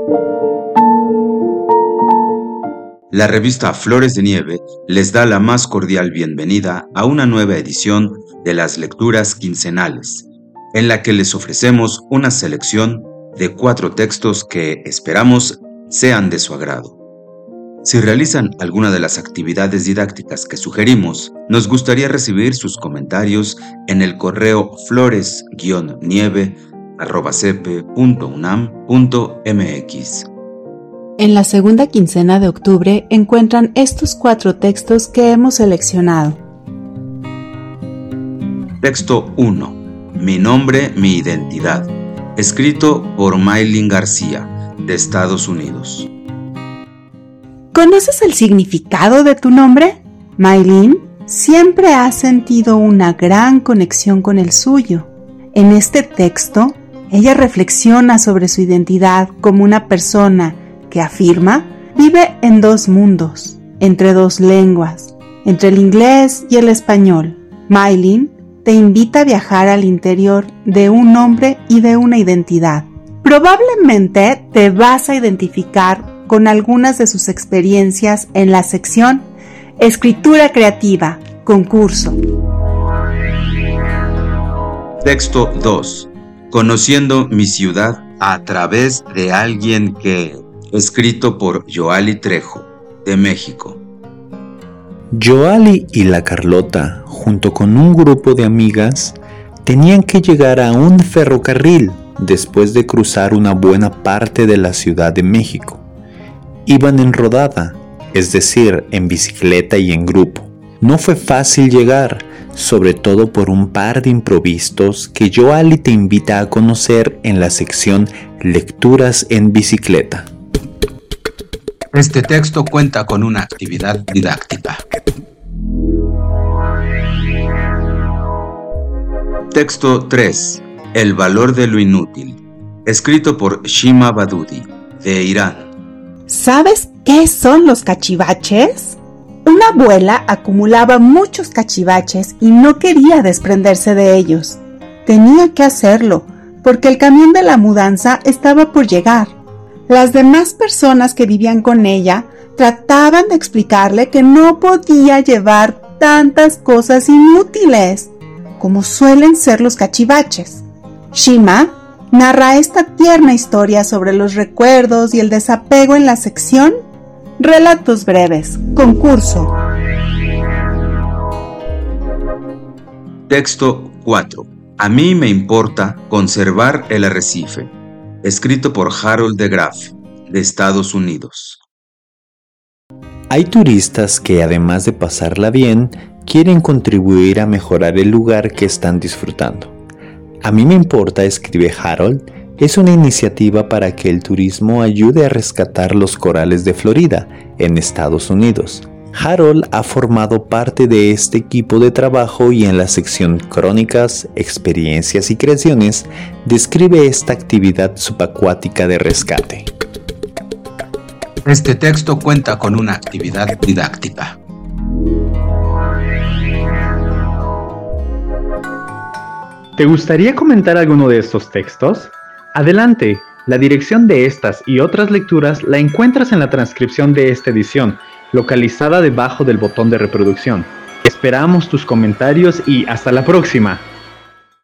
La revista Flores de Nieve les da la más cordial bienvenida a una nueva edición de las lecturas quincenales, en la que les ofrecemos una selección de 4 textos que esperamos sean de su agrado. Si realizan alguna de las actividades didácticas que sugerimos, nos gustaría recibir sus comentarios en el correo flores-nieve@cepe.unam.mx. En la segunda quincena de octubre encuentran estos 4 textos que hemos seleccionado. Texto 1. Mi nombre, mi identidad. Escrito por Maylin García, de Estados Unidos. ¿Conoces el significado de tu nombre? Maylin siempre ha sentido una gran conexión con el suyo. En este texto, ella reflexiona sobre su identidad como una persona que afirma vive en 2 mundos, entre 2 lenguas, entre el inglés y el español. Maylin te invita a viajar al interior de un nombre y de una identidad. Probablemente te vas a identificar con algunas de sus experiencias en la sección Escritura Creativa, concurso. Texto 2. Conociendo mi ciudad a través de alguien que... Escrito por Yoali Trejo, de México. Yoali y la Carlota, junto con un grupo de amigas, tenían que llegar a un ferrocarril después de cruzar una buena parte de la Ciudad de México. Iban en rodada, es decir, en bicicleta y en grupo. No fue fácil llegar, sobre todo por un par de imprevistos que Yoali te invita a conocer en la sección Lecturas en Bicicleta. Este texto cuenta con una actividad didáctica. Texto 3. El valor de lo inútil. Escrito por Shima Badudi, de Irán. ¿Sabes qué son los cachivaches? Una abuela acumulaba muchos cachivaches y no quería desprenderse de ellos. Tenía que hacerlo, porque el camión de la mudanza estaba por llegar. Las demás personas que vivían con ella trataban de explicarle que no podía llevar tantas cosas inútiles, como suelen ser los cachivaches. Shima narra esta tierna historia sobre los recuerdos y el desapego en la sección Relatos breves, concurso. Texto 4. A mí me importa conservar el arrecife. Escrito por Harold de Graaf, de Estados Unidos. Hay turistas que, además de pasarla bien, quieren contribuir a mejorar el lugar que están disfrutando. A mí me importa, escribe Harold, es una iniciativa para que el turismo ayude a rescatar los corales de Florida, en Estados Unidos. Harold ha formado parte de este equipo de trabajo y en la sección Crónicas, Experiencias y Creaciones describe esta actividad subacuática de rescate. Este texto cuenta con una actividad didáctica. ¿Te gustaría comentar alguno de estos textos? Adelante, la dirección de estas y otras lecturas la encuentras en la transcripción de esta edición, localizada debajo del botón de reproducción. Esperamos tus comentarios y hasta la próxima.